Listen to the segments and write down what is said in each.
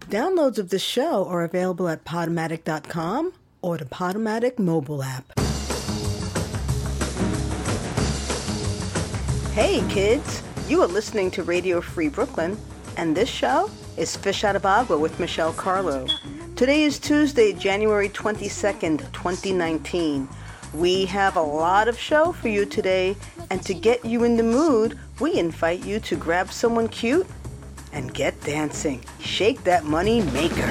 Downloads of the show are available at Podomatic.com or the Podomatic mobile app. Hey kids, you are listening to Radio Free Brooklyn, and this show is Fish Out of Agua with Michelle Carlo. Today is Tuesday, January 22nd, 2019. We have a lot of show for you today, and to get you in the mood, we invite you to grab someone cute and get dancing. Shake that money maker.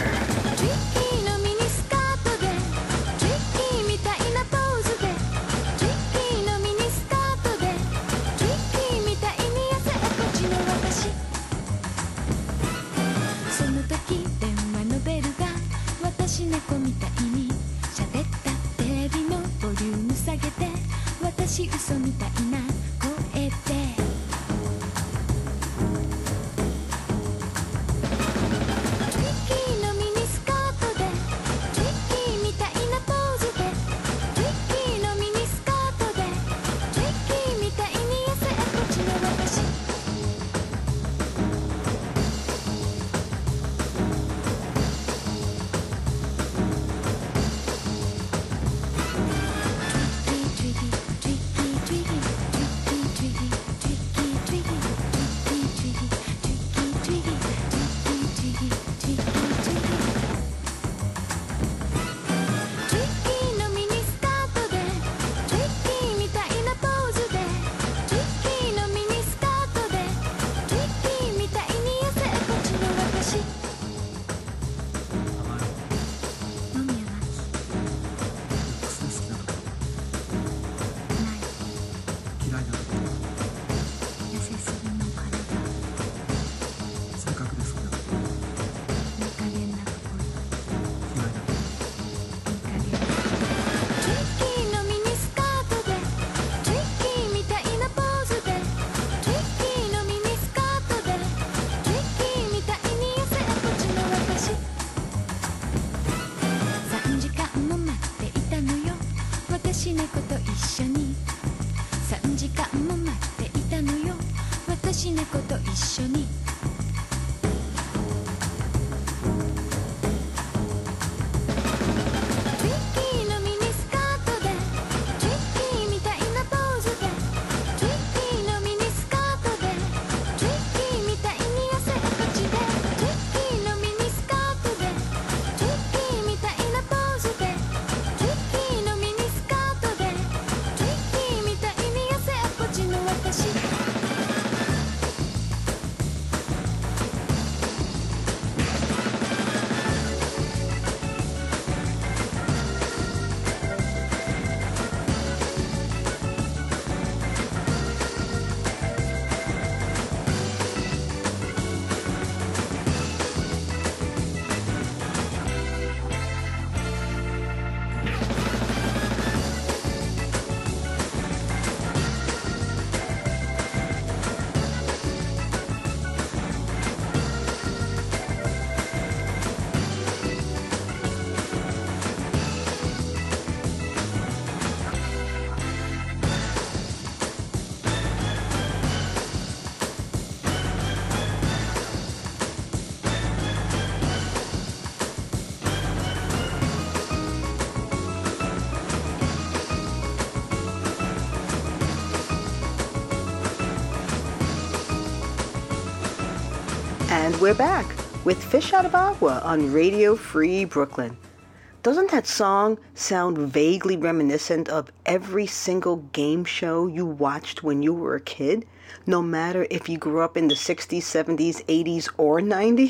And we're back with Fish Out of Agua on Radio Free Brooklyn. Doesn't that song sound vaguely reminiscent of every single game show you watched when you were a kid? No matter if you grew up in the 60s, 70s, 80s, or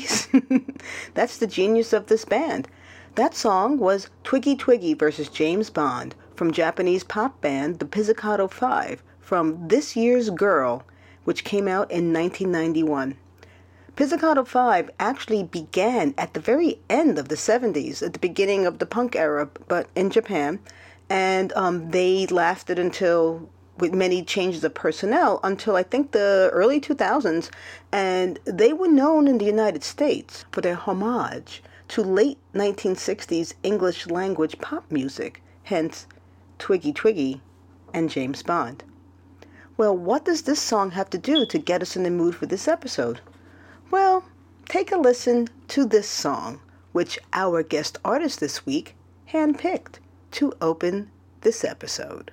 90s? That's the genius of this band. That song was Twiggy Twiggy versus James Bond from Japanese pop band The Pizzicato 5 from This Year's Girl, which came out in 1991. Pizzicato 5 actually began at the very end of the 70s, at the beginning of the punk era, but in Japan, and they lasted until, with many changes of personnel, until I think the early 2000s, and they were known in the United States for their homage to late 1960s English language pop music, hence Twiggy Twiggy and James Bond. Well, what does this song have to do to get us in the mood for this episode? Well, take a listen to this song, which our guest artist this week handpicked to open this episode.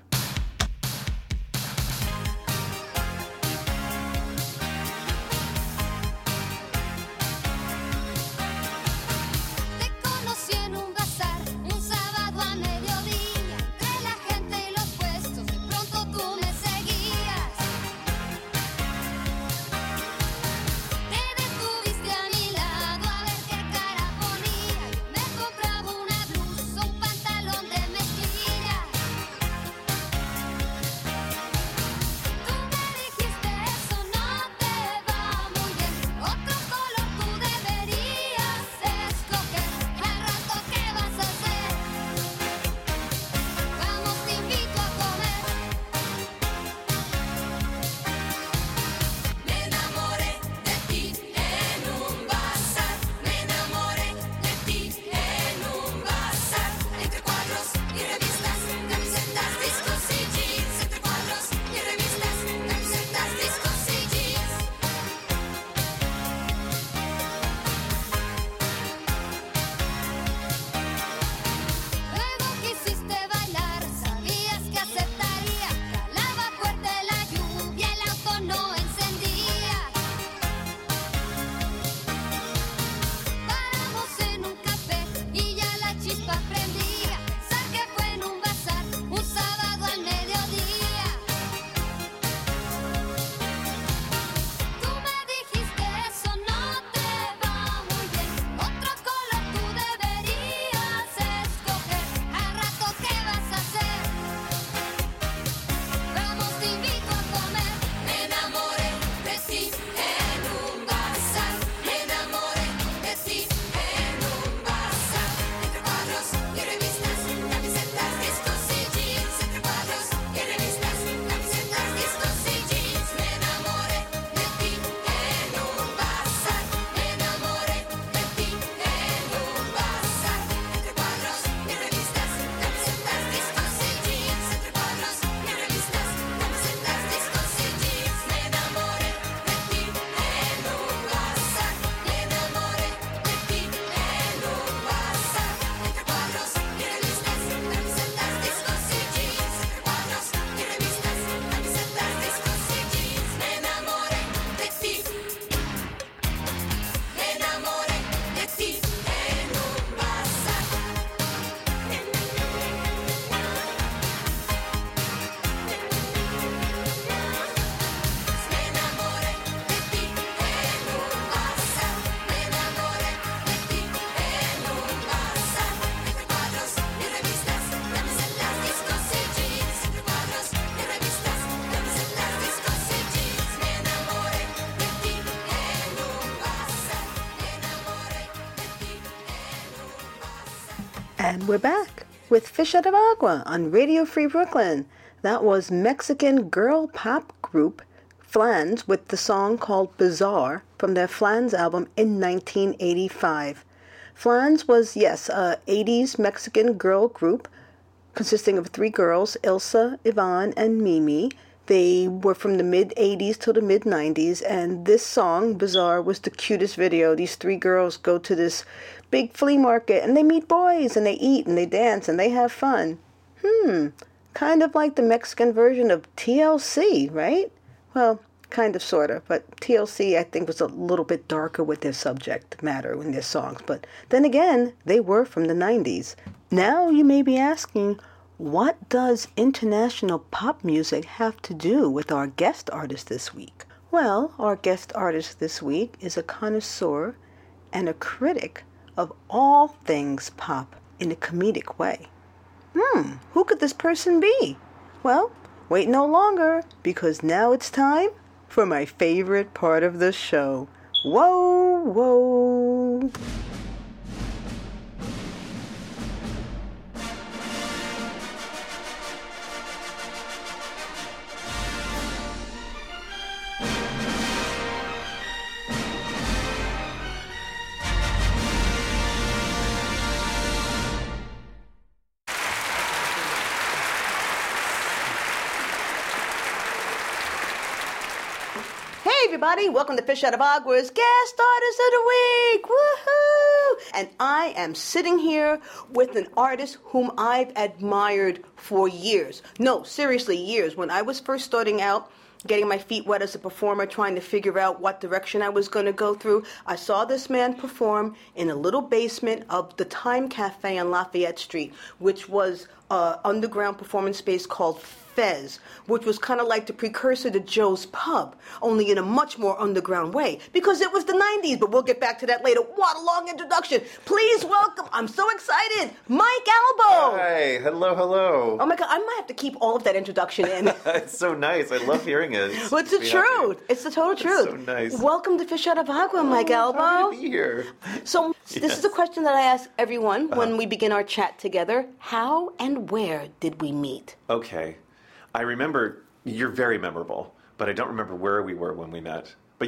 And we're back with Fish Out of Agua on Radio Free Brooklyn. That was Mexican girl pop group Flans with the song called Bizarre from their Flans album in 1985. Flans was, yes, a 80s Mexican girl group consisting of three girls, Ilsa, Yvonne, and Mimi. They were from the mid-80s to the mid-90s, and this song, Bizarre, was the cutest video. These three girls go to this big flea market, and they meet boys, and they eat, and they dance, and they have fun. Kind of like the Mexican version of TLC, right? Well, kind of, sort of, but TLC, I think, was a little bit darker with their subject matter in their songs. But then again, they were from the 90s. Now you may be asking, what does international pop music have to do with our guest artist this week? Well, our guest artist this week is a connoisseur and a critic of all things pop in a comedic way. Who could this person be? Well, wait no longer, because now it's time for my favorite part of the show. Whoa, whoa. everybody. Welcome to Fish Out of Agua's Guest Artist of the Week. Woohoo! And I am sitting here with an artist whom I've admired for years. No, seriously, years. When I was first starting out, getting my feet wet as a performer, trying to figure out what direction I was going to go through, I saw this man perform in a little basement of the Time Cafe on Lafayette Street, which was an underground performance space called Fez, which was kind of like the precursor to Joe's Pub, only in a much more underground way, because it was the 90s, but we'll get back to that later. What a long introduction. Please welcome, I'm so excited, Mike Albo. Hi, hello. Oh my God, I might have to keep all of that introduction in. It's so nice. I love hearing it. Well, it's the truth. It's the total truth. So nice. Welcome to Fish Out of Agua, Mike Albo. Happy to be here. So this is a question that I ask everyone when we begin our chat together. How and where did we meet? Okay. I remember, you're very memorable, but I don't remember where we were when we met. But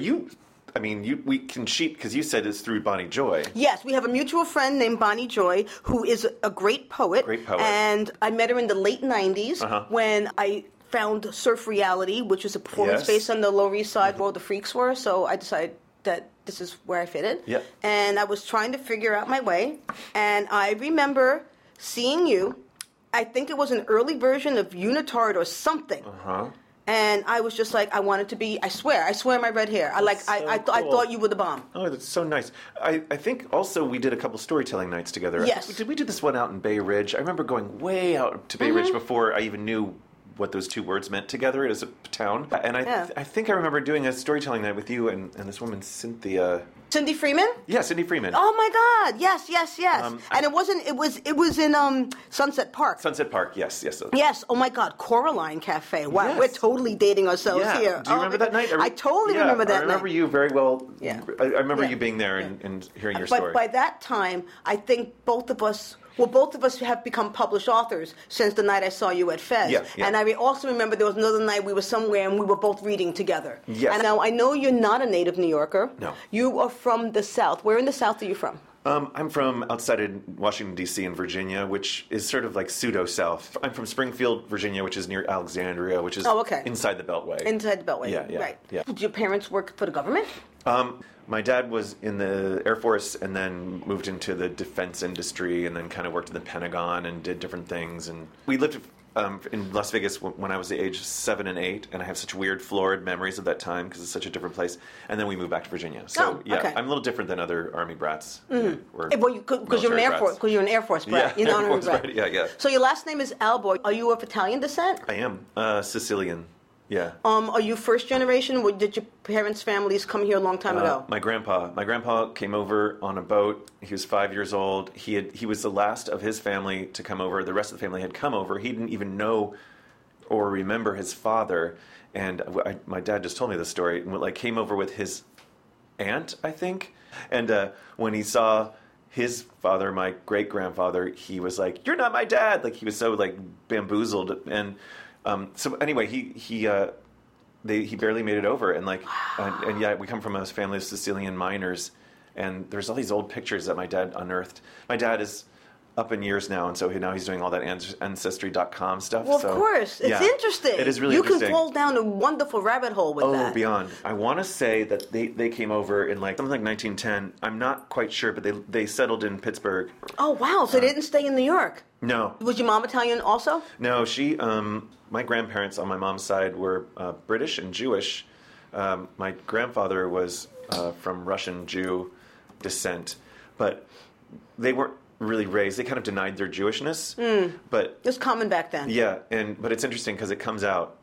we can cheat because you said it's through Bonnie Joy. Yes, we have a mutual friend named Bonnie Joy who is a great poet. And I met her in the late 90s when I found Surf Reality, which was a performance space on the Lower East Side where all the freaks were. So I decided that this is where I fitted. Yep. And I was trying to figure out my way. And I remember seeing you. I think it was an early version of Unitard or something. And I was just like, I wanted to be, I swear my red hair. I thought you were the bomb. Oh, that's so nice. I think also we did a couple storytelling nights together. Yes. Did we do this one out in Bay Ridge? I remember going way out to Bay Ridge before I even knew what those two words meant together as a town. And I think I remember doing a storytelling night with you and this woman, Cynthia. Cindy Freeman? Yeah, Cindy Freeman. Oh my God! Yes. And it wasn't. It was in Sunset Park. Sunset Park. Yes. Yes. Oh my God! Coraline Cafe. Wow, we're totally dating ourselves here. Do you remember that night? I totally remember that night. I remember you very well. Yeah. I remember you being there and hearing your story. But by that time, I think both of us have become published authors since the night I saw you at Fez. Yeah. And I also remember there was another night we were somewhere and we were both reading together. Yes. And now I know you're not a native New Yorker. No. You are from the South. Where in the South are you from? I'm from outside of Washington, D.C. in Virginia, which is sort of like pseudo-South. I'm from Springfield, Virginia, which is near Alexandria, which is inside the Beltway. Inside the Beltway. Yeah. Right. Yeah. Did your parents work for the government? My dad was in the Air Force and then moved into the defense industry and then kind of worked in the Pentagon and did different things. And we lived in Las Vegas when I was the age 7 and 8, and I have such weird, florid memories of that time because it's such a different place. And then we moved back to Virginia. So I'm a little different than other Army brats. Because you're an Air Force brat. Yeah, you're not Air an Army Force brat. Yeah. So your last name is Albo. Are you of Italian descent? I am Sicilian. Yeah. Are you first generation? Did your parents' families come here a long time ago? My grandpa came over on a boat. He was 5 years old. He was the last of his family to come over. The rest of the family had come over. He didn't even know or remember his father. And my dad just told me this story. Came over with his aunt, I think. And when he saw his father, my great grandfather, he was like, "You're not my dad!" Like he was so bamboozled. And so anyway, he barely made it over, and we come from a family of Sicilian miners, and there's all these old pictures that my dad unearthed. My dad is up in years now, and so now he's doing all that Ancestry.com stuff. Well, of course, it's interesting. It is really interesting. You can fall down a wonderful rabbit hole with that. Oh, beyond. I want to say that they came over in something like 1910. I'm not quite sure, but they settled in Pittsburgh. Oh wow! So they didn't stay in New York. No. Was your mom Italian also? No, she. My grandparents on my mom's side were British and Jewish. My grandfather was from Russian Jew descent, but they weren't really raised. They kind of denied their Jewishness. But it was common back then. Yeah, but it's interesting because it comes out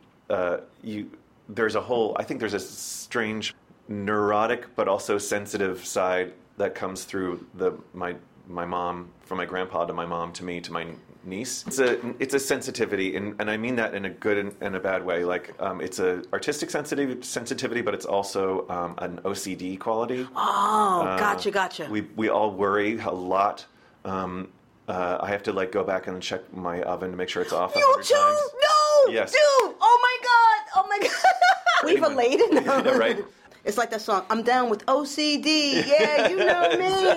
there's a strange neurotic but also sensitive side that comes through my mom, from my grandpa to my mom to me to my niece. It's a sensitivity, and I mean that in a good and a bad way. It's a artistic sensitivity, but it's also an OCD quality. Oh, gotcha. We all worry a lot. I have to go back and check my oven to make sure it's off. You too? Times. No, yes. Dude! Oh my god! Leave her laid in. Yeah, right. It's like that song, I'm down with OCD. Yeah, you know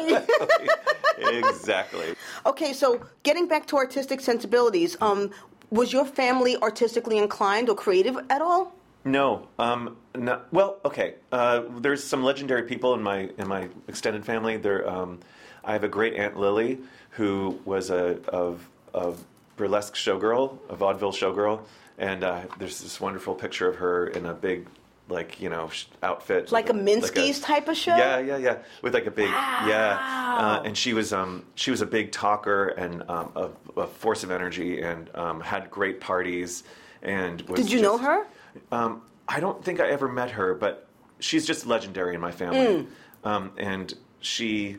me. Exactly. Okay, so getting back to artistic sensibilities, was your family artistically inclined or creative at all? No. No. Well, okay. There's some legendary people in my extended family. I have a great Aunt Lily who was a burlesque showgirl, a vaudeville showgirl, and there's this wonderful picture of her in a big, outfit, like a Minsky's type of show. Yeah, with like a big and she was a big talker and a force of energy and had great parties and was. Did you know her? I don't think I ever met her, but she's just legendary in my family. And she,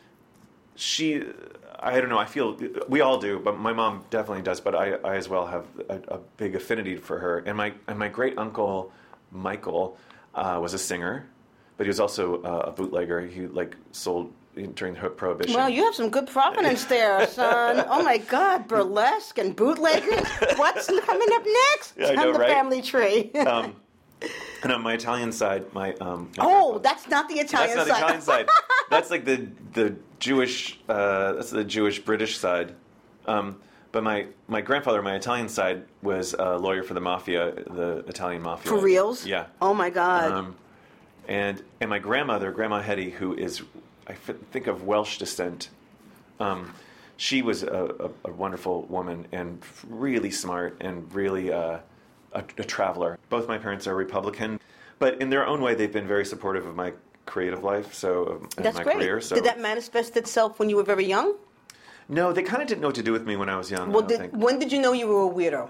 I don't know, I feel, we all do, but my mom definitely does, but I as well have a big affinity for her. And my great uncle, Michael, was a singer, but he was also a bootlegger. He sold during the Prohibition. Well, you have some good provenance there, son. Oh my God, burlesque and bootleggers. What's coming up next? Yeah, I know, the right? family tree. And on my Italian side, that's not the Italian side. That's not the Italian side. That's like the Jewish. That's the Jewish British side. But my grandfather, my Italian side, was a lawyer for the mafia, the Italian mafia. For reals? Yeah. Oh my God. And my grandmother, Grandma Hetty, who is, I think, of Welsh descent. She was a wonderful woman and really smart and really a traveler. Both my parents are Republican, but in their own way, they've been very supportive of my creative life. That's my great. career. So. Did that manifest itself when you were very young? No, they kind of didn't know what to do with me when I was young. Well, when did you know you were a weirdo?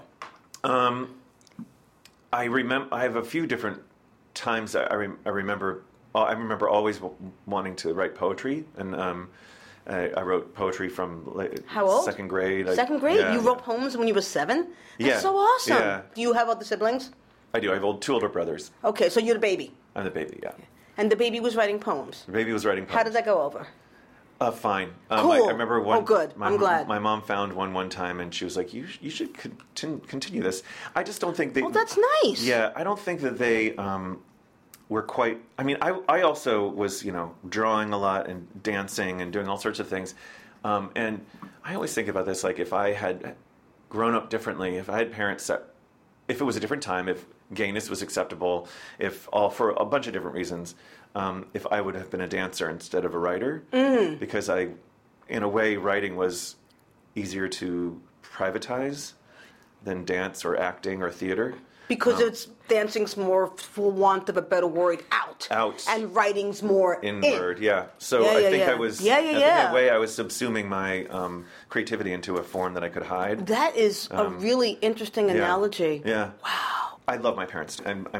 I have a few different times. I remember always wanting to write poetry, and I wrote poetry from How old? Second grade. Second grade? Yeah, you wrote poems when you were 7? That's Yeah. so awesome. Yeah. Do you have other siblings? I do. I have two older brothers. Okay, so you're the baby. I'm the baby. Yeah. And the baby was writing poems. The baby was writing poems. How did that go over? Fine. Cool. I remember one. Oh, good. I'm glad. My mom found one time, and she was like, "You should continue this." I just don't think they. Oh, that's nice. Yeah, I don't think that they were quite. I mean, I also was drawing a lot and dancing and doing all sorts of things, and I always think about this like if I had grown up differently, if I had parents that, if it was a different time, if gayness was acceptable, if all for a bunch of different reasons. If I would have been a dancer instead of a writer, because in a way, writing was easier to privatize than dance or acting or theater. Because dancing's more, for want of a better word, out. And writing's more inward, yeah. So I think I was, in that way, I was subsuming my creativity into a form that I could hide. That is a really interesting analogy. Yeah. Wow. I love my parents.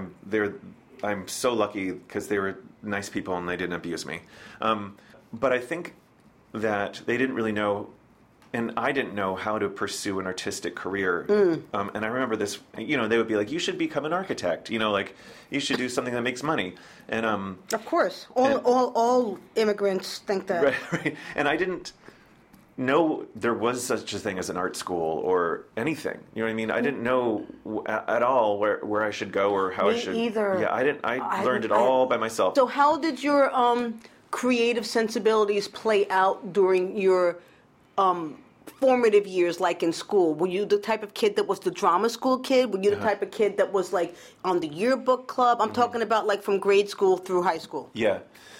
I'm so lucky because they were nice people and they didn't abuse me. But I think that they didn't really know, and I didn't know how to pursue an artistic career. And I remember this, they would be like, you should become an architect, you should do something that makes money. And of course, all immigrants think that. Right. And I didn't know there was such a thing as an art school or anything. You know what I mean? I didn't know at all where I should go or how I should. Me either. Yeah, I didn't. I learned it all by myself. So how did your creative sensibilities play out during your formative years, like in school? Were you the type of kid that was the drama school kid? Were you the type of kid that was like on the yearbook club? I'm talking about like from grade school through high school. Yeah.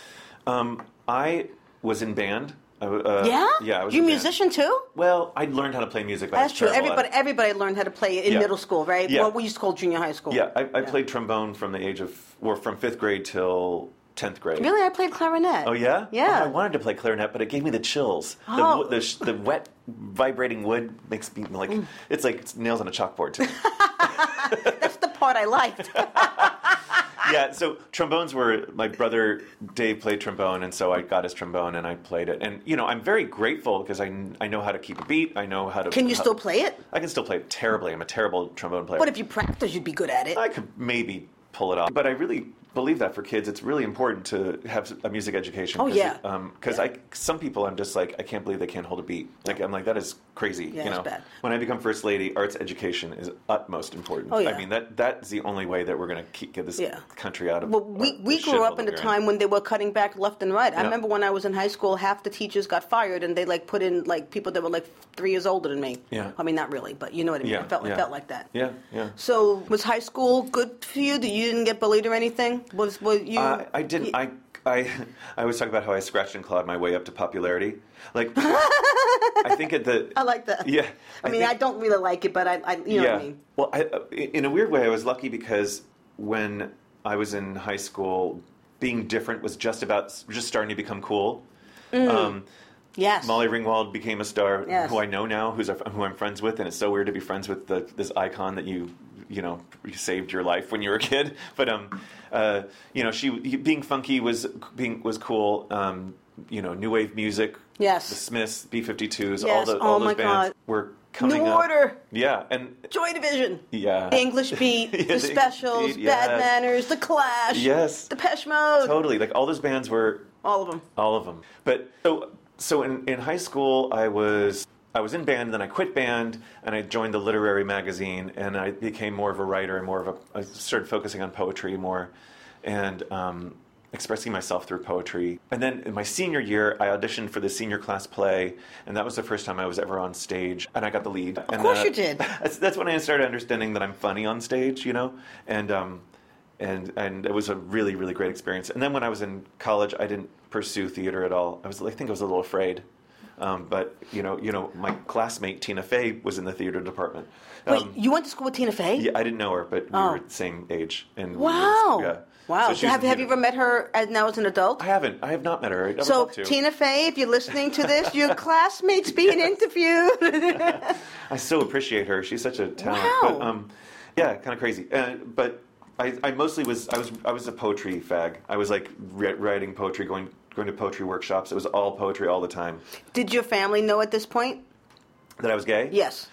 I was in band. Yeah? Yeah, I was you a musician too? Well, I learned how to play music. But That's true. Everybody learned how to play it in middle school, right? Yeah. What we used to call junior high school. Yeah, I played trombone from the age of, from 5th grade till 10th grade. Really? I played clarinet. Oh, yeah? Yeah. Oh, I wanted to play clarinet, but it gave me the chills. Oh. The wet, vibrating wood makes me it's like it's nails on a chalkboard to me. That's the part I liked. Yeah, so trombones were, my brother Dave played trombone, and so I got his trombone and I played it. And, I'm very grateful because I know how to keep a beat. I know how to... Can you still play it? I can still play it terribly. I'm a terrible trombone player. But if you practice, you'd be good at it. I could maybe pull it off. But I really believe that for kids, it's really important to have a music education. Oh, yeah. Because some people, I'm just like, I can't believe they can't hold a beat. Like, I'm like, that is crazy. Yeah, you know, it's bad. When I become first lady, arts education is utmost important. Oh, yeah. I mean, that's the only way that we're going to get this country out of. Well, we grew up in a time when they were cutting back left and right. I remember when I was in high school, half the teachers got fired, and they like put in like people that were like 3 years older than me. Yeah. I mean, not really, but you know what I mean. Yeah, It felt like that. Yeah, yeah. So was high school good for you? You didn't get bullied or anything? Was you? I didn't. I always talk about how I scratched and clawed my way up to popularity. Like, I think at the. I like that. Yeah. I mean, I don't really like it, but I you know what I mean. Well, in a weird way, I was lucky because when I was in high school, being different was just starting to become cool. Yes. Molly Ringwald became a star, Yes. who I know now, who I'm friends with, and it's so weird to be friends with this icon that you saved your life when you were a kid. But being funky was cool. New wave music. Yes. The Smiths, B-52s, Yes. all those bands God. were coming New up. Order. Yeah, and Joy Division. yeah, The English Beat. Yeah, The Specials. Beat, Bad yes. Manners. The Clash. Yes. Depeche Mode. Totally. Like all those bands were. All of them. All of them. But so in high school, I was in band, then I quit band, and I joined the literary magazine, and I became more of a writer and I started focusing on poetry more, and expressing myself through poetry. And then in my senior year, I auditioned for the senior class play, and that was the first time I was ever on stage, and I got the lead. Of course you did. That's when I started understanding that I'm funny on stage, and it was a really, really great experience. And then when I was in college, I didn't pursue theater at all. I think I was a little afraid. But my classmate Tina Fey was in the theater department. Wait, you went to school with Tina Fey? Yeah, I didn't know her, but we were the same age. And wow. Wow. So have you ever met her now as an adult? I haven't. I have not met her. I would So love to. Tina Fey, if you're listening to this, your classmate's being interviewed. I so appreciate her. She's such a talent. Wow. But kind of crazy. But I mostly was a poetry fag. I was like writing poetry, going to poetry workshops. It was all poetry all the time. Did your family know at this point that I was gay? Yes.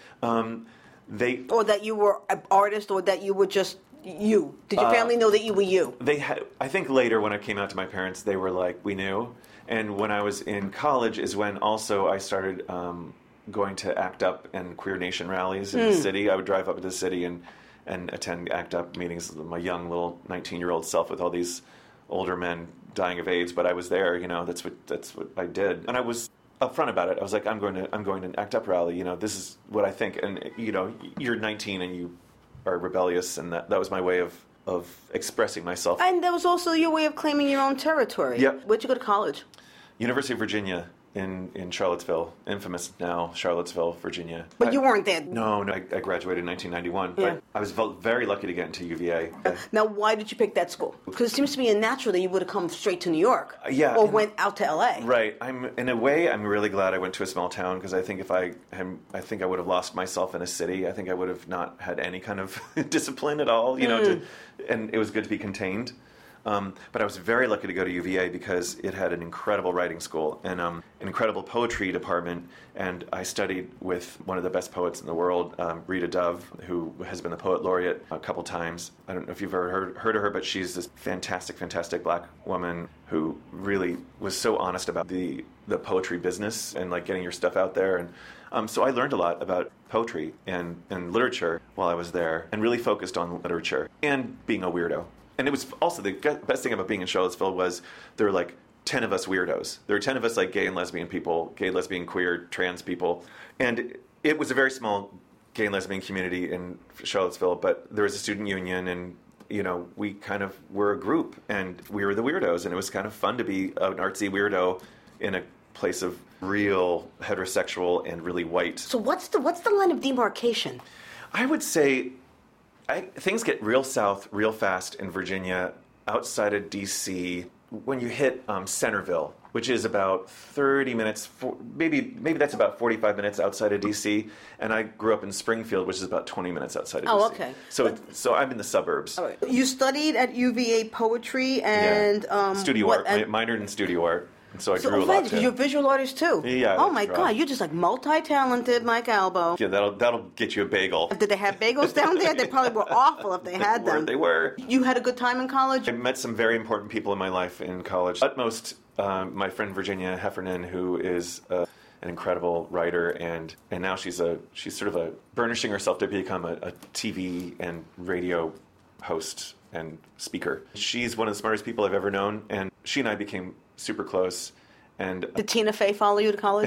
Or that you were an artist, or that you were just you. Did your family know that you were you? They had. I think later when I came out to my parents, they were like, we knew. And when I was in college is when also I started going to ACT UP and Queer Nation rallies in the city. I would drive up to the city and attend ACT UP meetings with my young little 19-year-old self with all these older men dying of AIDS. But I was there. That's what I did, and I was upfront about it. I was like, I'm going to an ACT UP rally. This is what I think. And you're 19 and you are rebellious, and that was my way of expressing myself. And that was also your way of claiming your own territory. Yep. Where'd you go to college? University of Virginia in Charlottesville, infamous now, Charlottesville, Virginia. But you weren't there. No, I graduated in 1991, Yeah. but I was very lucky to get into UVA. Now, why did you pick that school? Because it seems to me natural that you would have come straight to New York. Yeah. Or went out to LA. Right. In a way, I'm really glad I went to a small town, because I think I think I would have lost myself in a city. I think I would have not had any kind of discipline at all, and it was good to be contained. But I was very lucky to go to UVA because it had an incredible writing school and an incredible poetry department. And I studied with one of the best poets in the world, Rita Dove, who has been the poet laureate a couple times. I don't know if you've ever heard of her, but she's this fantastic, fantastic black woman who really was so honest about the poetry business and like getting your stuff out there. And so I learned a lot about poetry and literature while I was there, and really focused on literature and being a weirdo. And it was also the best thing about being in Charlottesville was there were like 10 of us weirdos. There were 10 of us like gay and lesbian people, gay, lesbian, queer, trans people. And it was a very small gay and lesbian community in Charlottesville, but there was a student union, and we kind of were a group, and we were the weirdos, and it was kind of fun to be an artsy weirdo in a place of real heterosexual and really white. So what's the line of demarcation? I would say things get real south real fast in Virginia, outside of D.C. When you hit Centerville, which is about 30 minutes, maybe that's about 45 minutes outside of D.C., and I grew up in Springfield, which is about 20 minutes outside of D.C. Oh, okay. So I'm in the suburbs. All right. You studied at UVA poetry and... studio art. I minored in studio art. And so I drew a lot too. You're a visual artist too. Yeah. Oh my God, you're just like multi-talented, Mike Albo. Yeah, that'll get you a bagel. Did they have bagels down there? They probably were awful if they had them. They were. You had a good time in college? I met some very important people in my life in college. Utmost, my friend Virginia Heffernan, who is an incredible writer, and now she's sort of burnishing herself to become a TV and radio host and speaker. She's one of the smartest people I've ever known, and she and I became super close. And did Tina Fey follow you to college?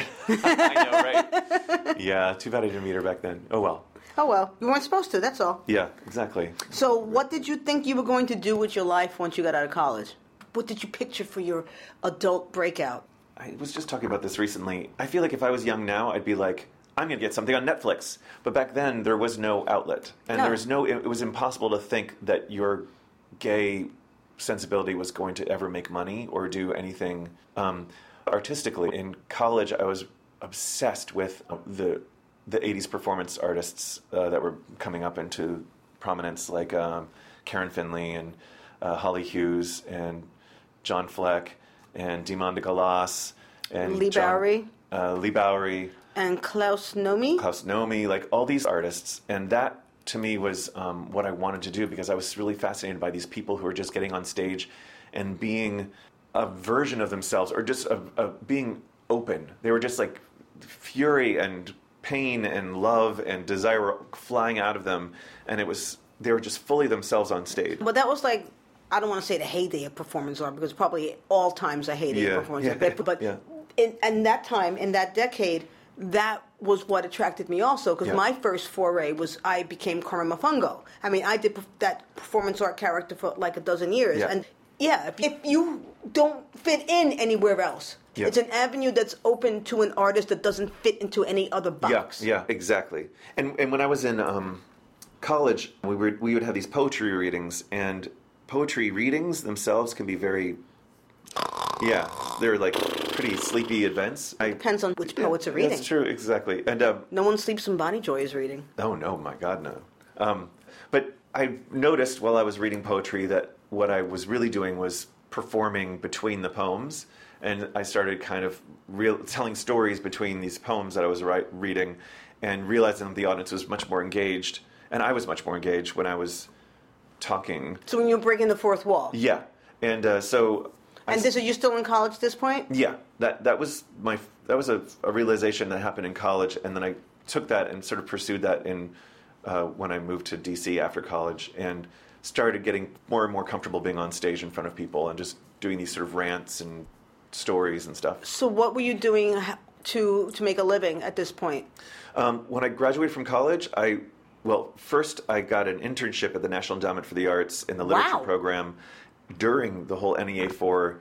I know, right? Yeah, too bad I didn't meet her back then. Oh well. Oh well, you weren't supposed to, that's all. Yeah, exactly. So what did you think you were going to do with your life once you got out of college? What did you picture for your adult breakout? I was just talking about this recently. I feel like if I was young now, I'd be like, I'm going to get something on Netflix. But back then, there was no outlet. And it was impossible to think that your gay sensibility was going to ever make money or do anything artistically. In college, I was obsessed with the 80s performance artists that were coming up into prominence, like Karen Finley and Holly Hughes and John Fleck and Demond de Galas and Lee Bowery. Lee Bowery. And Klaus Nomi. Klaus Nomi, like all these artists. And that, to me, was what I wanted to do, because I was really fascinated by these people who were just getting on stage and being a version of themselves, or just being open. They were just like fury and pain and love and desire flying out of them. And they were just fully themselves on stage. But that was like, I don't want to say the heyday of performance art, because probably all times a heyday of performance art. But in that time, in that decade, that was what attracted me also, because my first foray was I became Carmen Mafungo. I mean, I did that performance art character for like a dozen years. Yeah. And if you don't fit in anywhere else, it's an avenue that's open to an artist that doesn't fit into any other box. Yeah, exactly. And when I was in college, we would have these poetry readings, and poetry readings themselves can be very... Yeah, they're like pretty sleepy events. Depends on which poets are reading. That's true, exactly. And no one sleeps when Bonnie Joy is reading. Oh no, my God, no. But I noticed while I was reading poetry that what I was really doing was performing between the poems, and I started kind of telling stories between these poems that I was reading, and realizing that the audience was much more engaged, and I was much more engaged when I was talking. So when you were breaking the fourth wall. Yeah, and so. And are you still in college at this point? Yeah, that was a realization that happened in college, and then I took that and sort of pursued that in when I moved to DC after college, and started getting more and more comfortable being on stage in front of people and just doing these sort of rants and stories and stuff. So what were you doing to make a living at this point? When I graduated from college, first I got an internship at the National Endowment for the Arts in the literature program during the whole NEA4,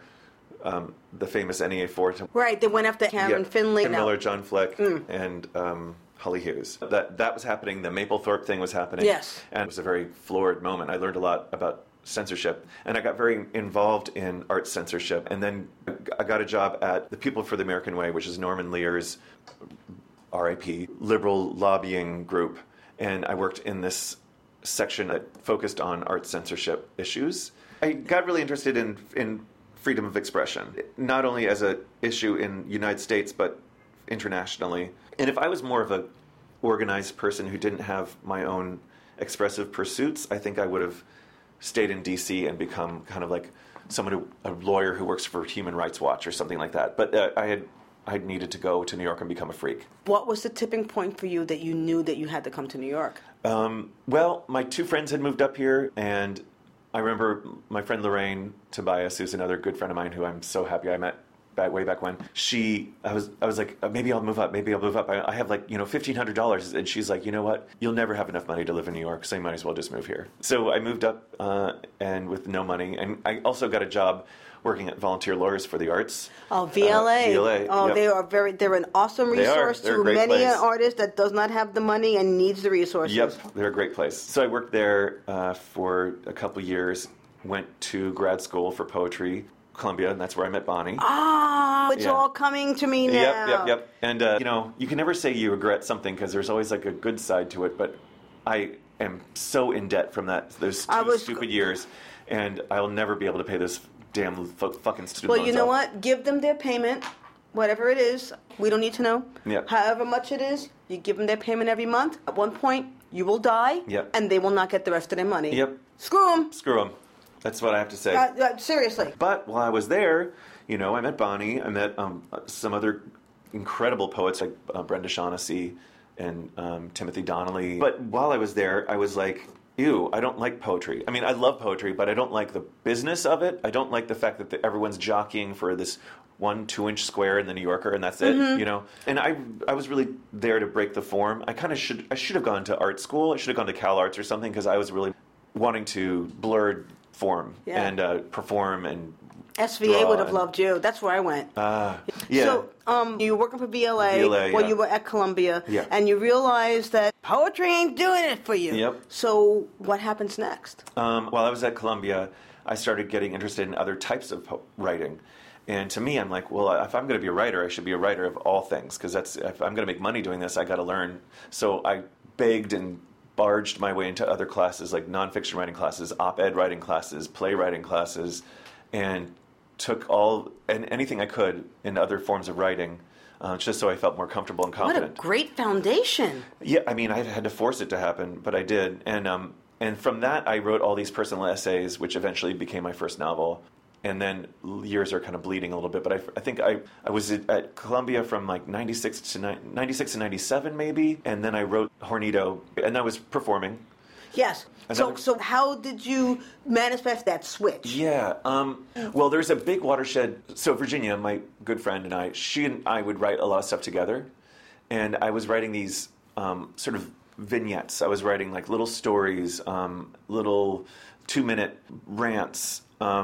the famous NEA4. Right, they went after Karen Finley. Ken Miller, John Fleck, and Holly Hughes. That was happening. The Mapplethorpe thing was happening. Yes. And it was a very florid moment. I learned a lot about censorship, and I got very involved in art censorship. And then I got a job at the People for the American Way, which is Norman Lear's, R.I.P., liberal lobbying group. And I worked in this section that focused on art censorship issues. I got really interested in freedom of expression, not only as an issue in the United States, but internationally. And if I was more of an organized person who didn't have my own expressive pursuits, I think I would have stayed in D.C. and become kind of like a lawyer who works for Human Rights Watch or something like that. But I needed to go to New York and become a freak. What was the tipping point for you that you knew that you had to come to New York? Well, my two friends had moved up here, and I remember my friend Lorraine Tobias, who's another good friend of mine who I'm so happy I met way back when. I was like, maybe I'll move up. I have like, $1,500. And she's like, you know what? You'll never have enough money to live in New York, so you might as well just move here. So I moved up and with no money. And I also got a job working at Volunteer Lawyers for the Arts. Oh, VLA. VLA. Oh, yep. They're an awesome resource to many an artist that does not have the money and needs the resources. Yep, they're a great place. So I worked there for a couple years, went to grad school for poetry, Columbia, and that's where I met Bonnie. Oh, it's all coming to me now. Yep. And, you can never say you regret something because there's always like a good side to it, but I am so in debt from those two stupid years, and I'll never be able to pay those damn fucking student Well, loans you know off. what? Give them their payment, whatever it is. We don't need to know. Yep. However much it is, you give them their payment every month. At one point, you will die, Yep. and they will not get the rest of their money. Yep. Screw them. Screw them. That's what I have to say. Seriously. But while I was there, you know, I met Bonnie. I met some other incredible poets like Brenda Shaughnessy and Timothy Donnelly. But while I was there, I was like, ew, I don't like poetry. I mean, I love poetry, but I don't like the business of it. I don't like the fact that everyone's jockeying for this 1 2-inch square in the New Yorker, and that's it, you know. And I was really there to break the form. I should have gone to art school. I should have gone to Cal Arts or something, because I was really wanting to blur form and perform and SVA would have loved you. That's where I went. yeah. So, you were working for BLA while you were at Columbia, and you realized that poetry ain't doing it for you. Yep. So, what happens next? While I was at Columbia, I started getting interested in other types of writing. And to me, I'm like, well, if I'm going to be a writer, I should be a writer of all things, because if I'm going to make money doing this, I got to learn. So I begged and barged my way into other classes, like nonfiction writing classes, op-ed writing classes, playwriting classes, and took anything I could in other forms of writing, just so I felt more comfortable and confident. What a great foundation. Yeah, I mean, I had to force it to happen, but I did. And from that, I wrote all these personal essays, which eventually became my first novel. And then years are kind of bleeding a little bit. But I think I was at Columbia from like 96 to 97 maybe. And then I wrote Hornito, and I was performing. Yes. So how did you manifest that switch? Yeah. Well, there's a big watershed. So Virginia, my good friend, she and I would write a lot of stuff together. And I was writing these sort of vignettes. I was writing like little stories, little 2-minute rants.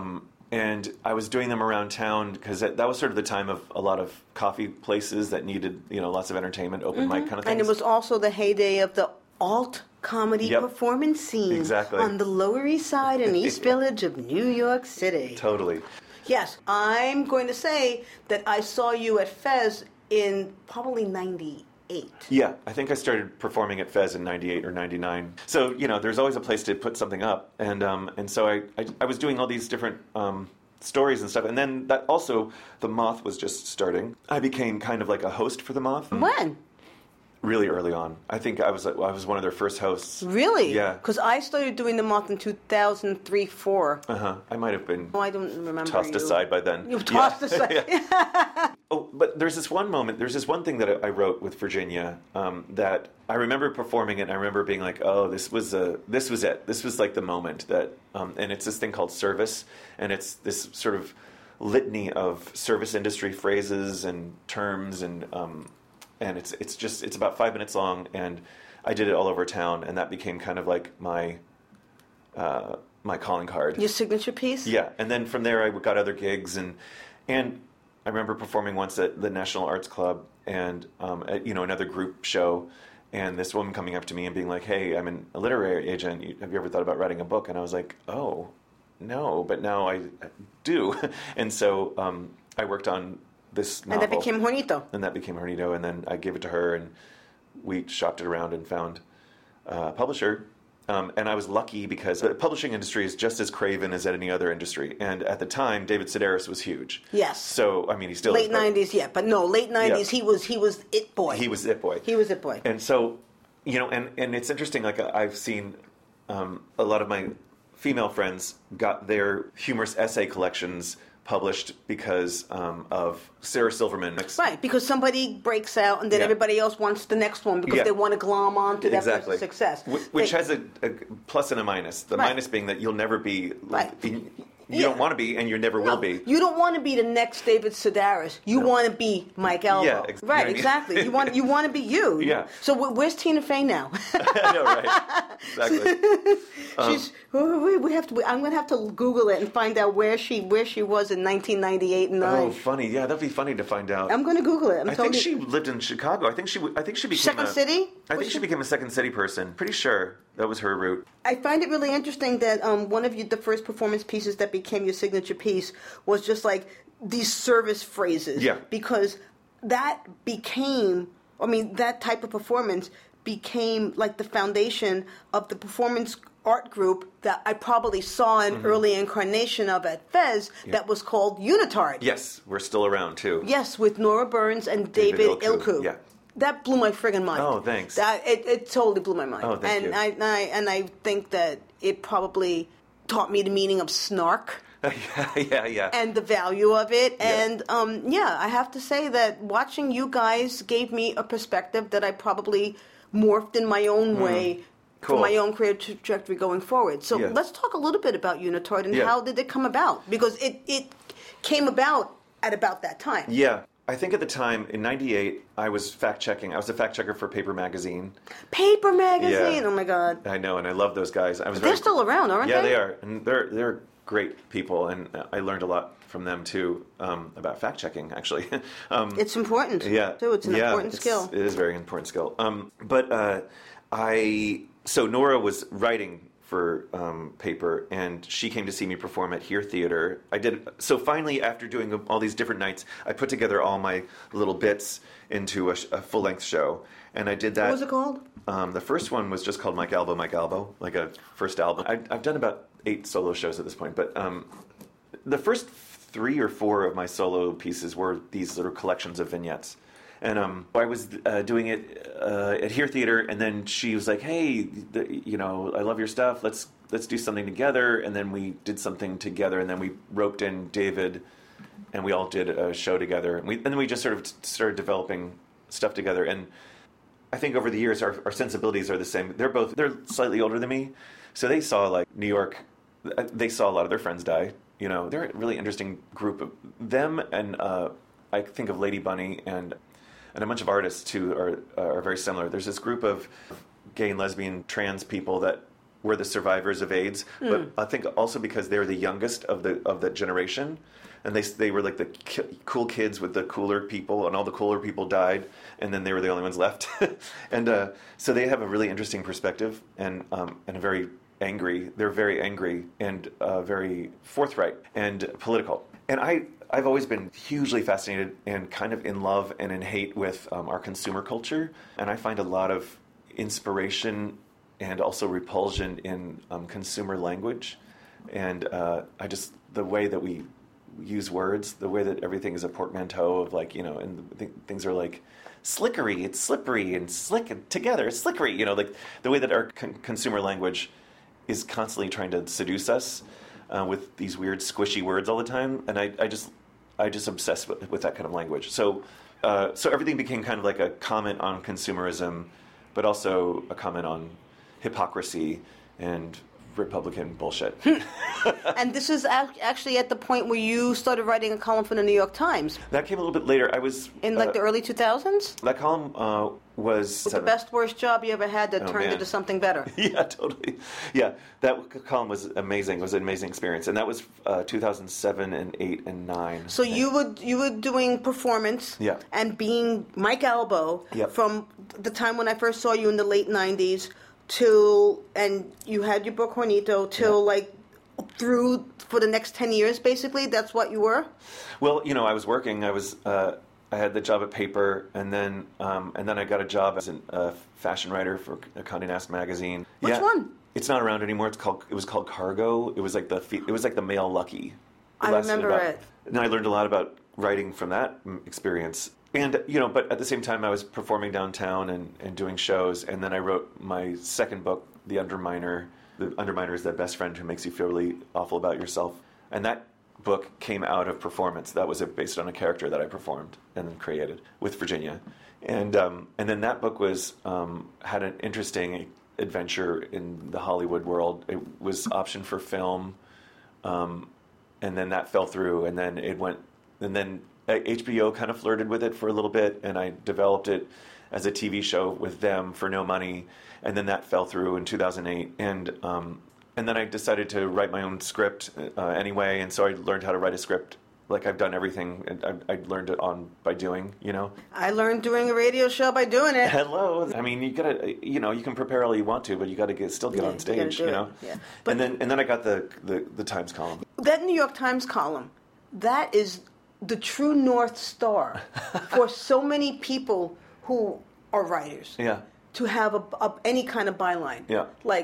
And I was doing them around town, because that was sort of the time of a lot of coffee places that needed, lots of entertainment, open mic kind of things. And it was also the heyday of the alt comedy performance scene on the Lower East Side in East Village of New York City. Totally. Yes, I'm going to say that I saw you at Fez in probably 98. Yeah, I think I started performing at Fez in 98 or 99. So, there's always a place to put something up. And so I was doing all these different stories and stuff. And then that also, The Moth was just starting. I became kind of like a host for The Moth. When? Really early on. I think I was one of their first hosts. Really? Yeah. Because I started doing The Moth in 2003-04. I might have been I don't remember tossed aside by then. You were tossed aside. Oh, but there's this one moment, there's this one thing that I wrote with Virginia that I remember performing it, and I remember being like, oh, this was it. This was like the moment that, and it's this thing called service, and it's this sort of litany of service industry phrases and terms, and it's about 5 minutes long, and I did it all over town, and that became kind of like my calling card. Your signature piece? Yeah, and then from there I got other gigs, and I remember performing once at the National Arts Club, and at, another group show, and this woman coming up to me and being like, "Hey, I'm a literary agent. Have you ever thought about writing a book?" And I was like, "Oh, no," but now I do, and so I worked on this novel. And that became Hornito. And then I gave it to her, and we shopped it around and found a publisher. And I was lucky, because the publishing industry is just as craven as any other industry. And at the time, David Sedaris was huge. Yes. So, I mean, he still late 90s, yeah. But no, late 90s, he was it boy. He was it boy. He was it boy. And so, and it's interesting, like I've seen a lot of my female friends got their humorous essay collections published because of Sarah Silverman. Right, because somebody breaks out, and then everybody else wants the next one, because they want to glom on to that person's success. Which has a plus and a minus. The minus being that you'll never be... You don't want to be, and you never will be. You don't want to be the next David Sedaris. You want to be Mike Elbow. Yeah, right, exactly. You want to be you. Yeah. So where's Tina Fey now? I know, right? Exactly. I'm going to have to Google it and find out where she was in 1998 and 9. Oh, funny. Yeah, that'd be funny to find out. I'm going to Google it. I think she lived in Chicago. I think she became Second City? I think she became a Second City person. Pretty sure that was her route. I find it really interesting that one of the first performance pieces that became your signature piece was just like these service phrases. Yeah. Because that type of performance became like the foundation of the performance art group that I probably saw an early incarnation of at Fez that was called Unitard. Yes, we're still around too. Yes, with Nora Burns and David Ilku. Yeah. That blew my friggin' mind. Oh, thanks. It totally blew my mind. Oh, thank you. I think that it probably taught me the meaning of snark. Yeah. And the value of it. Yeah. And, I have to say that watching you guys gave me a perspective that I probably morphed in my own way Cool. for my own career trajectory going forward. So let's talk a little bit about Unitard and how did it come about? Because it came about at about that time. Yeah. I think at the time, in 98, I was fact-checking. I was a fact-checker for Paper Magazine. Paper Magazine? Yeah. Oh, my God. I know, and I love those guys. They're still around, aren't they? Yeah, they are. And they're great people, and I learned a lot from them, too, about fact-checking, actually. It's important, yeah, too. It's an important skill. It is a very important skill. So Nora was writing for Paper, and she came to see me perform at Here Theater. So finally, after doing all these different nights, I put together all my little bits into a full-length show, and I did that. What was it called? The first one was just called Mike Albo, like a first album. I've done about 8 solo shows at this point, but the first 3 or 4 of my solo pieces were these little collections of vignettes. And I was doing it at Here Theater, and then she was like, "Hey, I love your stuff. Let's do something together." And then we did something together, and then we roped in David, and we all did a show together. And then we just sort of started developing stuff together. And I think over the years, our sensibilities are the same. They're slightly older than me, so they saw like New York. They saw a lot of their friends die. They're a really interesting group of them, and I think of Lady Bunny and a bunch of artists who are very similar. There's this group of gay and lesbian trans people that were the survivors of AIDS, but I think also because they're the youngest of the generation, and they were like the cool kids with the cooler people, and all the cooler people died, and then they were the only ones left. And so they have a really interesting perspective and a very angry. They're very angry and very forthright and political. And I've always been hugely fascinated and kind of in love and in hate with our consumer culture. And I find a lot of inspiration and also repulsion in consumer language. And the way that we use words, the way that everything is a portmanteau of and things are like slickery, it's slippery, and slick and together, it's slickery. Like the way that our consumer language is constantly trying to seduce us with these weird squishy words all the time. And I just obsess with that kind of language. So everything became kind of like a comment on consumerism, but also a comment on hypocrisy and Republican bullshit. And this is actually at the point where you started writing a column for the New York Times. That came a little bit later. I was in the early 2000s. That column was the best worst job you ever had that turned into something better. Yeah, totally. Yeah, that column was amazing. It was an amazing experience, and that was 2007 and 8 and 9. So you were doing performance and being Mike Albo from the time when I first saw you in the late 90s and you had your book Hornito till through for the next 10 years, basically. That's what you were? Well, I was working. I had the job at Paper, and then I got a job as a fashion writer for Condé Nast magazine. Which one? It's not around anymore. It was called Cargo. It was like the male Lucky. I remember it. And I learned a lot about writing from that experience. And, but at the same time, I was performing downtown and doing shows. And then I wrote my second book, The Underminer. The Underminer is that best friend who makes you feel really awful about yourself. And that book came out of performance. That was based on a character that I performed and then created with Virginia. And then that book had an interesting adventure in the Hollywood world. It was optioned for film. And then that fell through. And then it went... And then HBO kind of flirted with it for a little bit, and I developed it as a TV show with them for no money, and then that fell through in 2008, and then I decided to write my own script anyway, and so I learned how to write a script. Like I've done everything, and I learned it by doing, I learned doing a radio show by doing it. Hello. I mean, you gotta, you can prepare all you want to, but you gotta still get on stage, Yeah. But, and then I got the Times column. That New York Times column, that is the true North Star for so many people who are writers. Yeah. To have any kind of byline. Yeah. Like,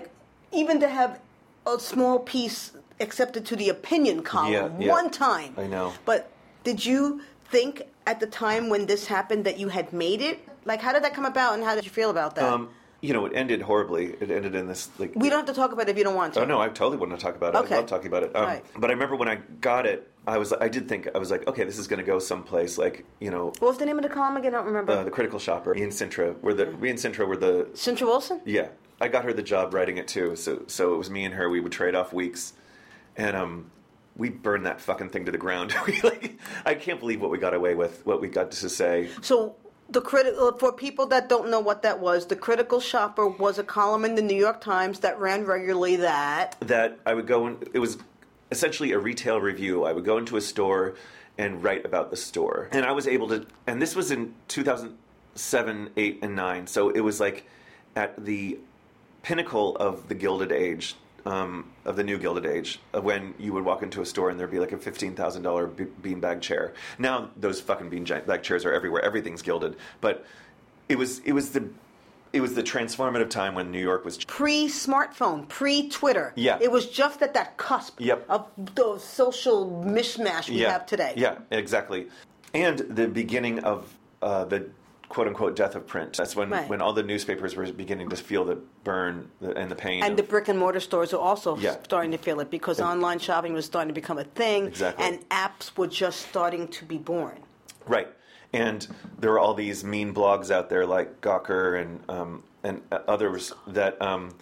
even to have a small piece accepted to the opinion column one time. I know. But did you think at the time when this happened that you had made it? Like, how did that come about, and how did you feel about that? It ended horribly. It ended in this, like... We don't have to talk about it if you don't want to. Oh, no, I totally want to talk about it. Okay. I love talking about it. Right. But I remember when I got it, I was like, okay, this is going to go someplace, like, What was the name of the column again? I don't remember. The Critical Shopper. Ian Sintra. Me and Sintra were the... Sintra Wilson? Yeah. I got her the job writing it, too. So it was me and her. We would trade off weeks. And we burned that fucking thing to the ground. I can't believe what we got away with, what we got to say. So... for people that don't know what that was, the Critical Shopper was a column in the New York Times that ran regularly that I would go in, it was essentially a retail review. I would go into a store and write about the store. And I was able to, and this was in 2007, 8, and 9, so it was like at the pinnacle of the Gilded Age, of the new Gilded Age, of when you would walk into a store and there'd be like a $15,000 beanbag chair. Now those fucking beanbag chairs are everywhere. Everything's gilded. But it was the transformative time when New York was pre-smartphone, pre-Twitter. Yeah. It was just at that cusp of the social mishmash we have today. Yeah, exactly. And the beginning of the quote-unquote death of print. That's when all the newspapers were beginning to feel the burn and the pain. And the brick-and-mortar stores were also starting to feel it because online shopping was starting to become a thing. Exactly. And apps were just starting to be born. Right. And there were all these mean blogs out there like Gawker and others that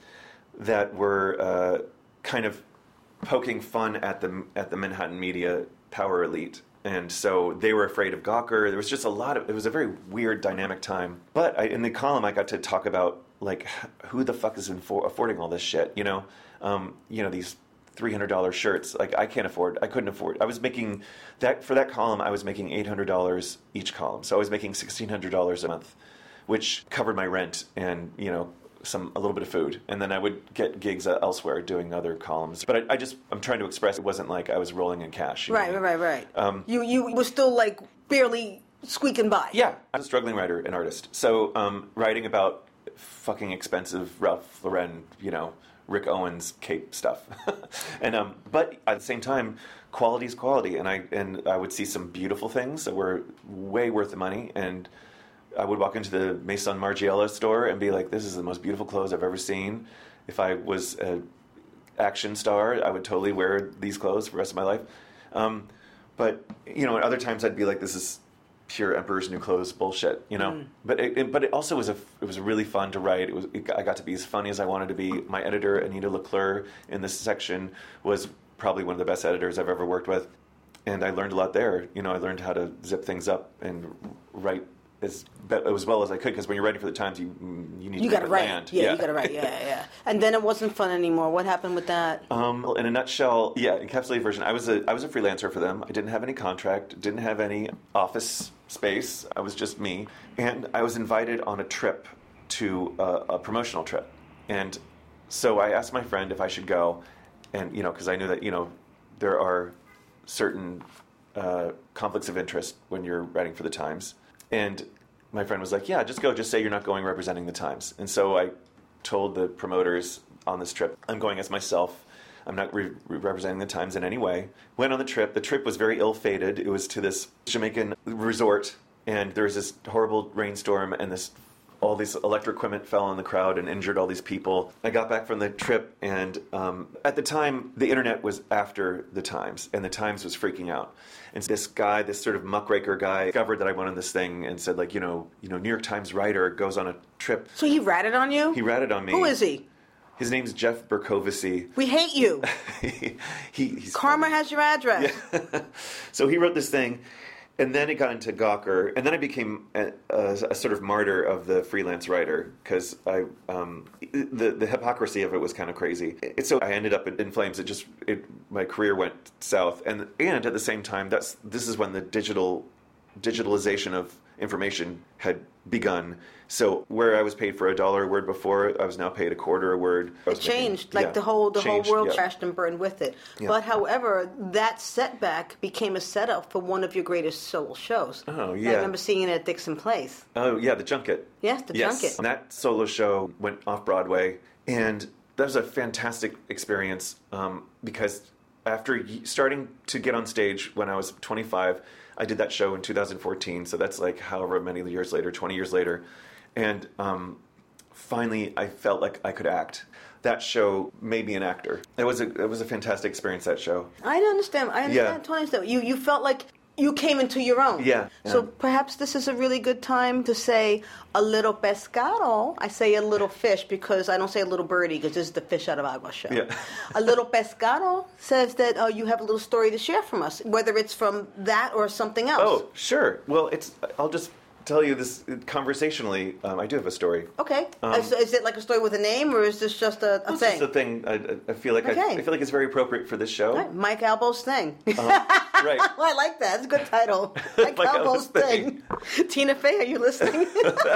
were kind of poking fun at the Manhattan media power elite. And so they were afraid of Gawker. There was just it was a very weird dynamic time. But in the column, I got to talk about, like, who the fuck is affording all this shit, these $300 shirts. Like, I couldn't afford. I was making, for that column, I was making $800 each column. So I was making $1,600 a month, which covered my rent and, a little bit of food, and then I would get gigs elsewhere doing other columns. But I'm trying to express, it wasn't like I was rolling in cash. Right. You were still like barely squeaking by. Yeah, I'm a struggling writer and artist. So writing about fucking expensive Ralph Lauren, Rick Owens cape stuff, and but at the same time, quality is quality, and I would see some beautiful things that were way worth the money, and I would walk into the Maison Margiela store and be like, this is the most beautiful clothes I've ever seen. If I was an action star, I would totally wear these clothes for the rest of my life. But, at other times I'd be like, this is pure Emperor's New Clothes bullshit, But it also was really fun to write. I got to be as funny as I wanted to be. My editor, Anita Leclerc, in this section was probably one of the best editors I've ever worked with. And I learned a lot there. I learned how to zip things up and write as well as I could, because when you're writing for the Times, you need to gotta write. land. Yeah, you got to write. Yeah. And then it wasn't fun anymore. What happened with that? In a nutshell, encapsulated version. I was a freelancer for them. I didn't have any contract, didn't have any office space. I was just me, and I was invited on a trip to a promotional trip, and so I asked my friend if I should go, and because I knew that there are certain conflicts of interest when you're writing for the Times. And my friend was like, yeah, just go. Just say you're not going representing the Times. And so I told the promoters on this trip, I'm going as myself. I'm not representing the Times in any way. Went on the trip. The trip was very ill-fated. It was to this Jamaican resort, and there was this horrible rainstorm, and all these electric equipment fell on the crowd and injured all these people. I got back from the trip, and at the time, the internet was after the Times, and the Times was freaking out. And this guy, this sort of muckraker guy, discovered that I went on this thing and said, like, New York Times writer goes on a trip. So he ratted on you? He ratted on me. Who is he? His name's Jeff Berkovisi. We hate you. He's Karma funny. has your address. Yeah. So he wrote this thing. And then it got into Gawker, and then I became a sort of martyr of the freelance writer, because the hypocrisy of it was kind of crazy. So I ended up in flames. My career went south, and at the same time, this is when the digitalization of information had begun. So where I was paid for $1 a word before, I was now paid $0.25 a word. It changed, the whole world crashed and burned with it. Yeah. But however, that setback became a setup for one of your greatest solo shows. Oh yeah, I remember seeing it at Dixon Place. Oh yeah, the Junket. Yes, the Junket. And that solo show went off Broadway, and that was a fantastic experience because after starting to get on stage when I was 25, I did that show in 2014. So that's like however many years later, 20 years later. And finally, I felt like I could act. That show made me an actor. It was a fantastic experience, that show. I understand. Totally understand. You felt like you came into your own. Yeah. So perhaps this is a really good time to say a little pescado. I say a little fish because I don't say a little birdie because this is the Fish Out of Agua show. Yeah. A little pescado says that you have a little story to share from us, whether it's from that or something else. Oh, sure. Well, I'll just tell you this conversationally. I do have a story. Okay. Is it like a story with a name, or is this just a It's thing? just a thing. I feel like I feel like it's very appropriate for this show. Right. Mike Albo's thing. Right. I like that. It's a good title. Mike Albo's thing. Tina Fey, are you listening?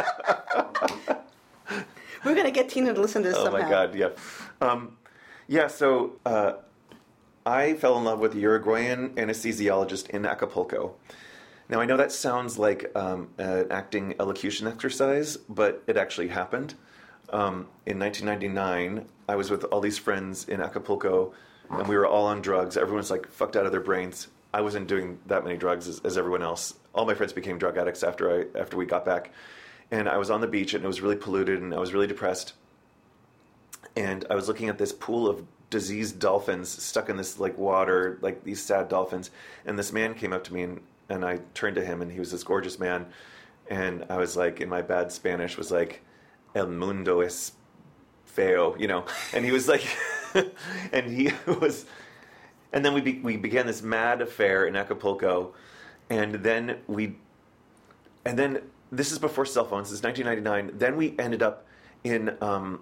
We're gonna get Tina to listen to this somehow. Oh my God, yeah. So I fell in love with a Uruguayan anesthesiologist in Acapulco. Now, I know that sounds like an acting elocution exercise, but it actually happened. In 1999, I was with all these friends in Acapulco, and we were all on drugs. Everyone's like fucked out of their brains. I wasn't doing that many drugs as everyone else. All my friends became drug addicts after we got back. And I was on the beach, and it was really polluted, and I was really depressed. And I was looking at this pool of diseased dolphins stuck in this like water, like these sad dolphins. And this man came up to me, and I turned to him, and he was this gorgeous man. And I was like, in my bad Spanish, was like, El mundo es feo, you know. And he was like, and then we began this mad affair in Acapulco. And then this is before cell phones, this is 1999. Then we ended up in,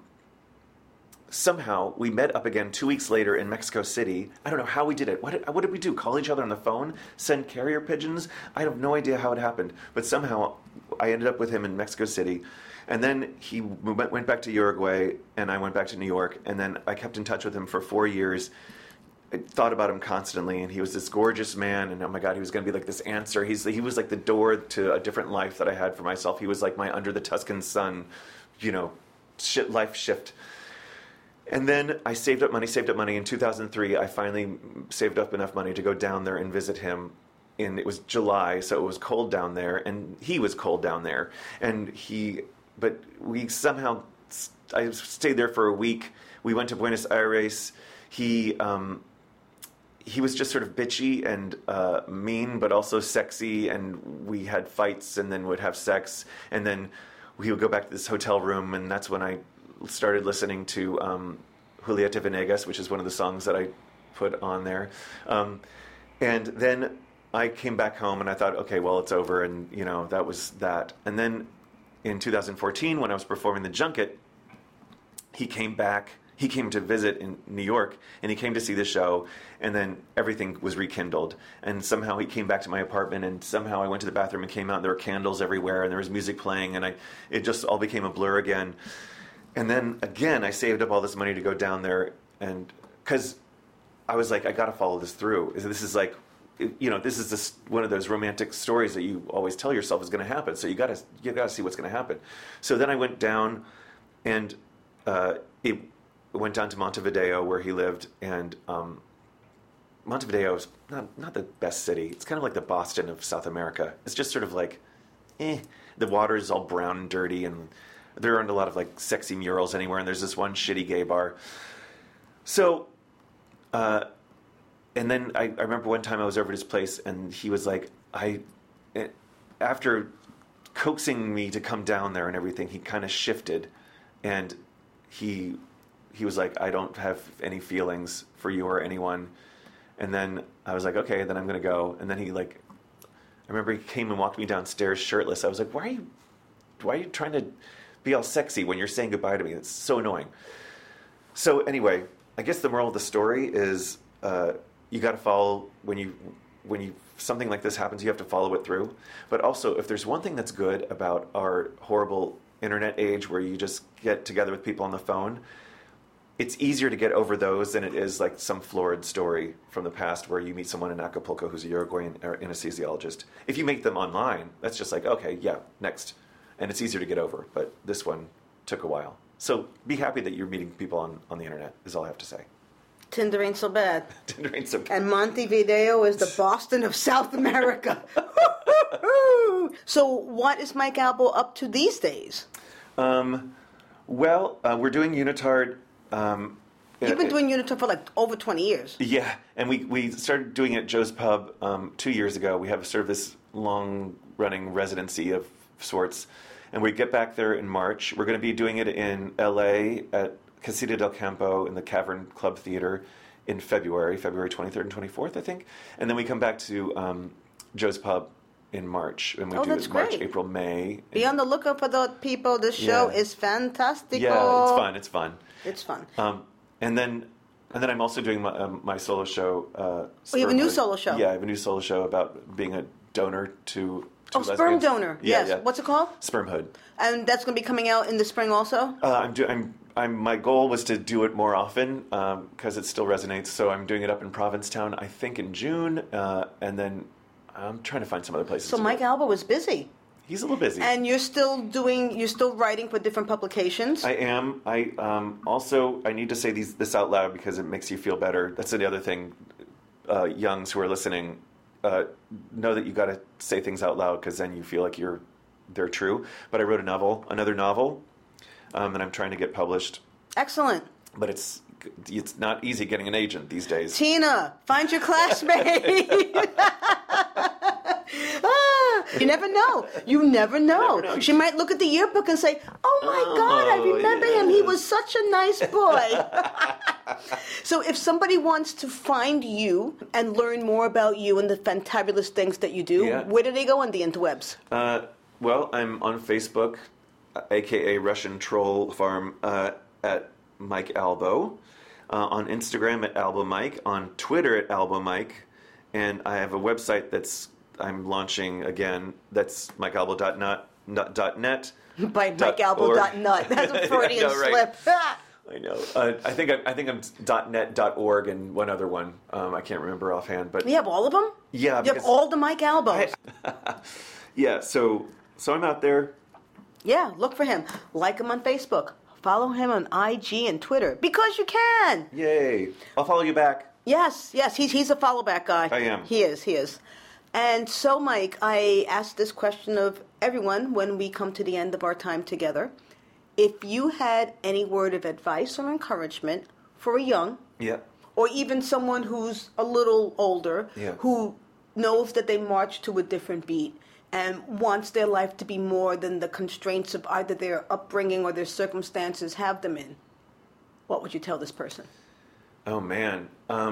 somehow we met up again 2 weeks later in Mexico City. I don't know how we did it. What did we do? Call each other on the phone? Send carrier pigeons? I have no idea how it happened. But somehow I ended up with him in Mexico City. And then he went back to Uruguay, and I went back to New York. And then I kept in touch with him for 4 years. I thought about him constantly, and he was this gorgeous man. And oh my God, he was going to be like this answer. He was like the door to a different life that I had for myself. He was like my Under the Tuscan Sun, life shift. And then I saved up money. In 2003, I finally saved up enough money to go down there and visit him. And it was July, so it was cold down there, and he was cold down there. But we somehow, I stayed there for a week. We went to Buenos Aires. He was just sort of bitchy and mean, but also sexy. And we had fights, and then would have sex, and then we would go back to this hotel room, and that's when I started listening to Julieta Venegas, which is one of the songs that I put on there. And then I came back home, and I thought, okay, well, it's over, and, that was that. And then in 2014, when I was performing the junket, he came to visit in New York, and he came to see the show, and then everything was rekindled. And somehow he came back to my apartment, and somehow I went to the bathroom and came out, and there were candles everywhere, and there was music playing, and it just all became a blur again. And then, again, I saved up all this money to go down there, and because I was like, I got to follow this through. This is like, this is one of those romantic stories that you always tell yourself is going to happen. So you got to see what's going to happen. So then I went down, and it went down to Montevideo where he lived, and Montevideo is not the best city. It's kind of like the Boston of South America. It's just sort of like, the water is all brown and dirty, and there aren't a lot of like sexy murals anywhere, and there's this one shitty gay bar. So, and then I remember one time I was over at his place, and he was like, after coaxing me to come down there and everything, he kind of shifted, and he was like, I don't have any feelings for you or anyone. And then I was like, okay, then I'm going to go. And then I remember he came and walked me downstairs shirtless. I was like, why are you trying to be all sexy when you're saying goodbye to me? It's so annoying. So anyway, I guess the moral of the story is you got to follow when you something like this happens, you have to follow it through. But also, if there's one thing that's good about our horrible internet age where you just get together with people on the phone, it's easier to get over those than it is like some florid story from the past where you meet someone in Acapulco who's a Uruguayan anesthesiologist. If you meet them online, that's just like, okay, yeah, next. And it's easier to get over. But this one took a while. So be happy that you're meeting people on the internet, is all I have to say. Tinder ain't so bad. Tinder ain't so bad. And Montevideo is the Boston of South America. So what is Mike Albo up to these days? Well, we're doing Unitard. You've been doing Unitard for like over 20 years. Yeah, and we started doing it at Joe's Pub 2 years ago. We have sort of this long-running residency of sorts, and we get back there in March. We're going to be doing it in L.A. at Casita del Campo in the Cavern Club Theater in February 23rd and 24th, I think. And then we come back to Joe's Pub in March, and we do that's it March, great. April, May. Be on the lookout for the people. This show Yeah. is fantastic. Yeah, it's fun. It's fun. It's fun. And then I'm also doing my solo show. you have a new Spermhood. solo show? Yeah, I have a new solo show about being a donor to lesbians. Sperm donor. Yeah, yes. yeah. What's it called? Spermhood. And that's going to be coming out in the spring also? My goal was to do it more often because it still resonates. So I'm doing it up in Provincetown, I think in June, and then I'm trying to find some other places. So to Mike go. Albo is busy. He's a little busy. And you're still writing for different publications? I am. Also, I need to say this out loud because it makes you feel better. That's the other thing. Youngs who are listening, know that you got to say things out loud because then you feel like they're true. But I wrote another novel, and I'm trying to get published. Excellent. But it's not easy getting an agent these days. Tina, find your classmate. You never know. You never know. She might look at the yearbook and say, "Oh my God, I remember him. He was such a nice boy." So if somebody wants to find you and learn more about you and the fantabulous things that you do, where do they go on the interwebs? Well, I'm on Facebook, a.k.a. Russian Troll Farm, at Mike Albo. On Instagram at Albo Mike. On Twitter at Albo Mike. And I have a website I'm launching again. That's mikealbo.net. By mikealbo.net. That's a Freudian slip. I know. I think I'm .net.org and one other one. I can't remember offhand, but you have all of them. Yeah, you have all the Mike Albos. Yeah. So I'm out there. Yeah, look for him. Like him on Facebook. Follow him on IG and Twitter because you can. Yay! I'll follow you back. Yes. He's a follow back guy. I am. He is. And so, Mike, I asked this question of everyone when we come to the end of our time together. If you had any word of advice or encouragement for a young, or even someone who's a little older, who knows that they march to a different beat and wants their life to be more than the constraints of either their upbringing or their circumstances have them in, what would you tell this person? Oh, man.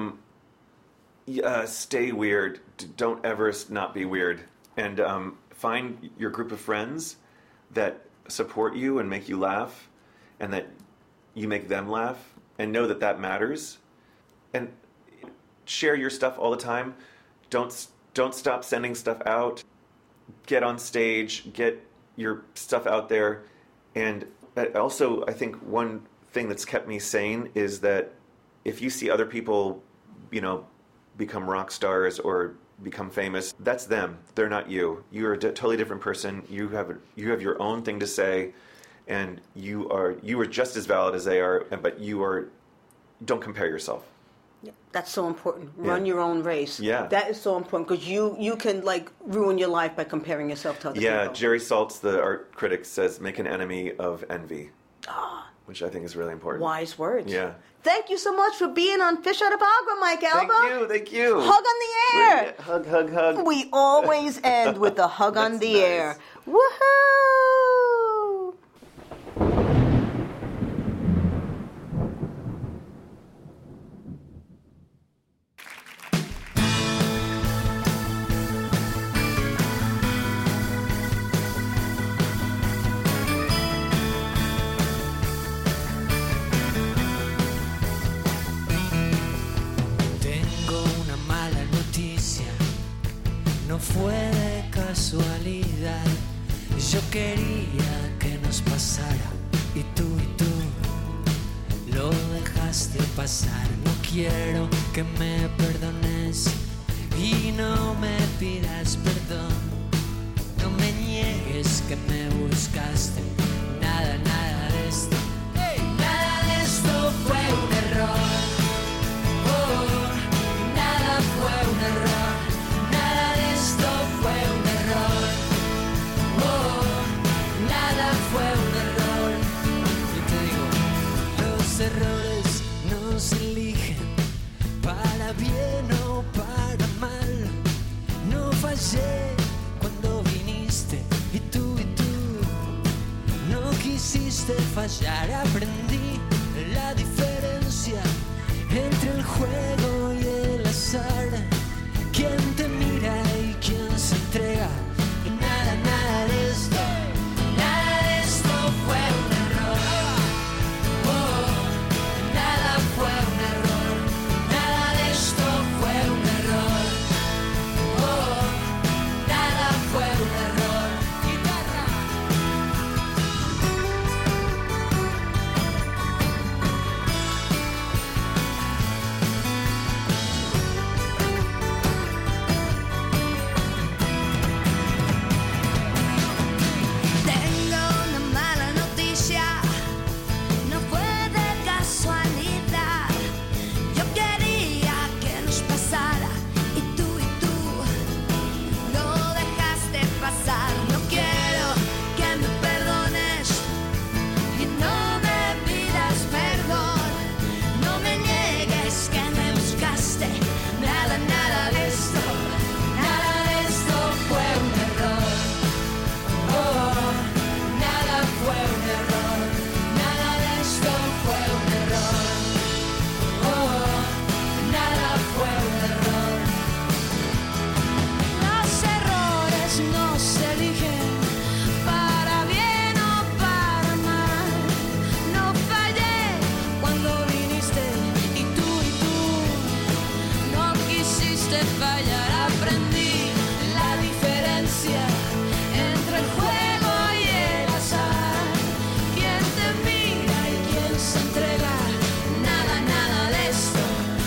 Stay weird. Don't ever not be weird. And find your group of friends that support you and make you laugh, and that you make them laugh, and know that matters. And share your stuff all the time. Don't stop sending stuff out. Get on stage. Get your stuff out there. And also, I think one thing that's kept me sane is that if you see other people, become rock stars or become famous, that's them. They're not you. You're a totally different person. You have your own thing to say, and you are just as valid as they are. But don't compare yourself. Yeah, that's so important. Run your own race. Yeah, that is so important because you can ruin your life by comparing yourself to other people. Yeah, Jerry Saltz, the art critic, says make an enemy of envy, which I think is really important. Wise words. Yeah. Thank you so much for being on Fish Out of Agua, Mike Albo. Thank you. Hug on the air. Hug. We always end with a hug on the air. Woohoo! No fue de casualidad, yo quería que nos pasara y tú lo dejaste pasar. No quiero que me perdones y no me pidas perdón. No me niegues que me buscaste, nada de esto fue un error. Y te digo, los errores no se eligen para bien o para mal. No fallé cuando viniste y tú no quisiste fallar. Aprendí la diferencia entre el juego y el azar. Quién te mira y quién se entrega. Y nada de esto fue un error. Oh, nada fue un error. Nada de esto fue un error. Oh, nada fue un error. Guitarra. Tengo una mala noticia, no fue de casualidad. Yo quería que nos pasara y tú lo dejaste pasar. No quiero que me perdones y no me pidas perdón. No me niegues que me buscaste. Nada de esto fue un error. Oh, nada fue un error. Nada de esto fue un error. Oh, nada fue un error. Los errores no se eligen para bien o para mal. No fallé cuando viniste y tú no quisiste fallar. Aprendí la diferencia entre el juego y el azar. Quién te mira y quién se entrega. Nada de esto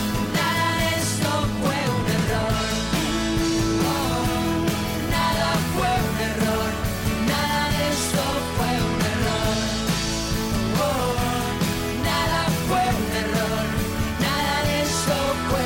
fue un error. Oh, nada fue un error. Nada de esto fue un error. Oh, nada fue un error. Nada de esto fue.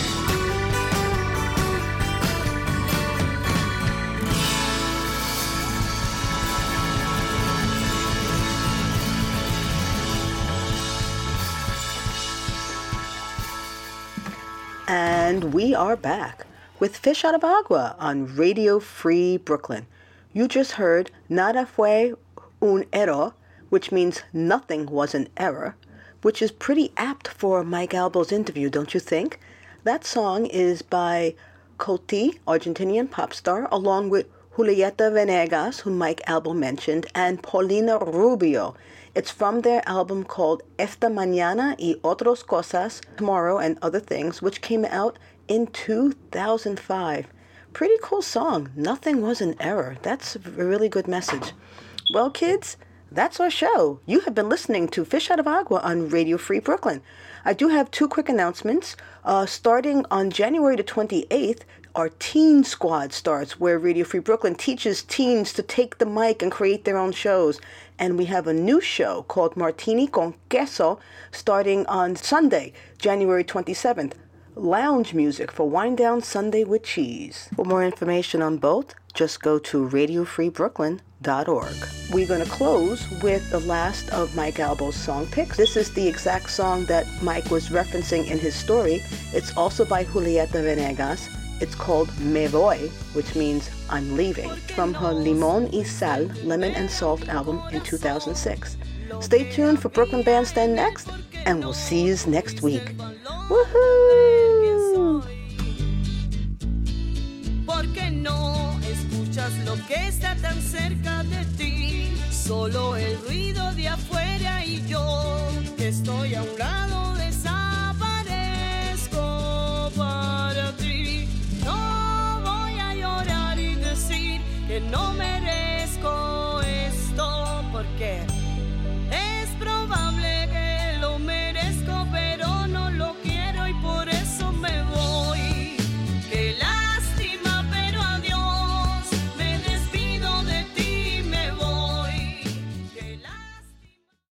And we are back with Fish Out of Agua on Radio Free Brooklyn. You just heard Nada fue un error, which means nothing was an error, which is pretty apt for Mike Albo's interview, don't you think? That song is by Coti, Argentinian pop star, along with Julieta Venegas, whom Mike Albo mentioned, and Paulina Rubio. It's from their album called Esta Mañana y Otras Cosas, Tomorrow and Other Things, which came out in 2005. Pretty cool song. Nothing was an error. That's a really good message. Well, kids, that's our show. You have been listening to Fish Out of Agua on Radio Free Brooklyn. I do have two quick announcements. Starting on January the 28th, our Teen Squad starts, where Radio Free Brooklyn teaches teens to take the mic and create their own shows. And we have a new show called Martini con Queso starting on Sunday, January 27th. Lounge music for Wind Down Sunday with Cheese. For more information on both, just go to radiofreebrooklyn.org. We're going to close with the last of Mike Albo's song picks. This is the exact song that Mike was referencing in his story. It's also by Julieta Venegas. It's called Me Voy, which means I'm leaving, from her Limón y Sal, Lemon and Salt album in 2006. Stay tuned for Brooklyn Bandstand next, and we'll see you next week. Woohoo! Porque no escuchas lo que está tan cerca de ti, solo el ruido de afuera y yo, que estoy a un lado, desaparezco para ti. No voy a llorar y decir que no merezco esto, porque